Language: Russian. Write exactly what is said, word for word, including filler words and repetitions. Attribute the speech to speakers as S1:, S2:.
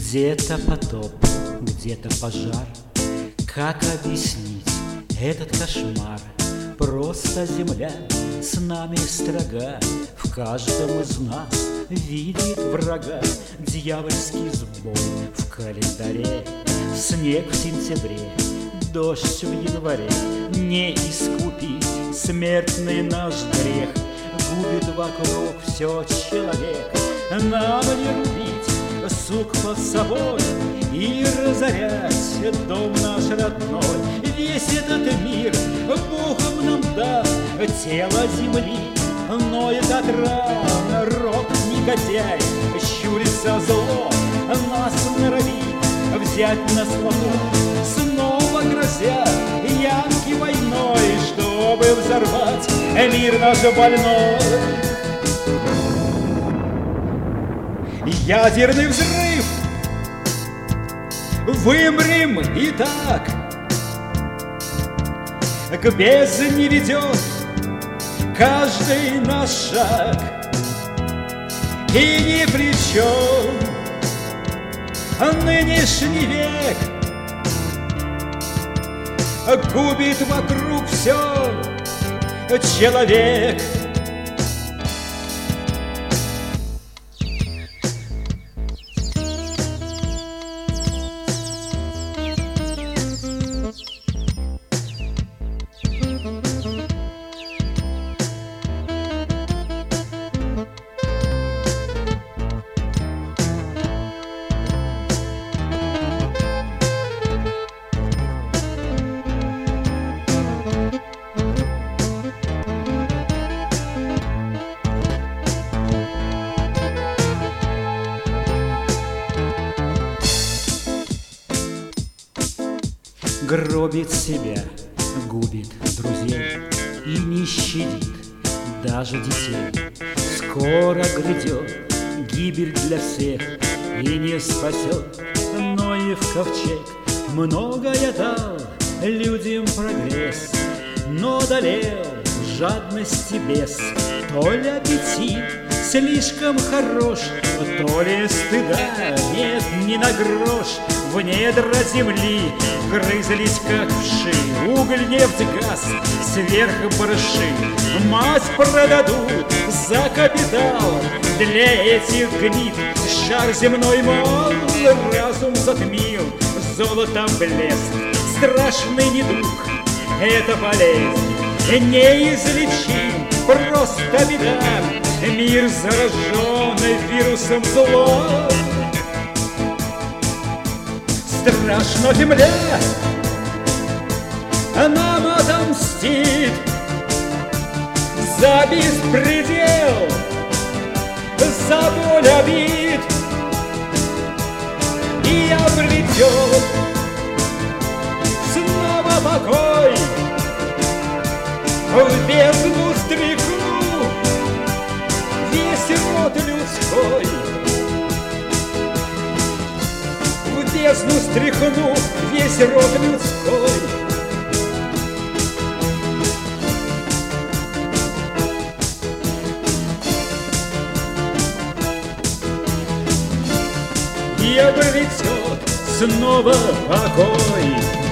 S1: Где-то потоп, где-то пожар. Как объяснить этот кошмар? Просто земля с нами строга, в каждом из нас видит врага. Дьявольский сбой в календаре, снег в сентябре, дождь в январе. Не искупить смертный наш грех, губит вокруг все человек. Нам не рубить сук под собой и разорять дом наш родной. Весь этот мир Богом нам дал, тело земли ноет от ран. Рок-негодяй щурится зло, нас норовит взять на свободу. Снова грозят янки войной, чтобы взорвать мир наш больной. Ядерный взрыв, вымрем и так. К бездне ведет каждый наш шаг, и ни при чем нынешний век губит вокруг все человек. Гробит себя, губит друзей и не щадит даже детей. Скоро грядет гибель для всех, и не спасет Ноев ковчег. Многое дал людям прогресс, но одолел жадности бес. То ли аппетит слишком хорош, то ли стыда нет ни на грош. В недра земли грызлись как вши, уголь, нефть, газ, сверх барыши. Мать продадут за капитал, для этих гнид шар земной мол. Разум затмил золотом блеск, страшный недуг — это болезнь, неизлечим, просто беда. Мир заражен вирусом зла. Страшно земля нам отомстит за беспредел, за боль обид, и обретет снова покой. В бездну стряхну весь род людской, в бездну стряхну весь род людской. И обретет снова покой.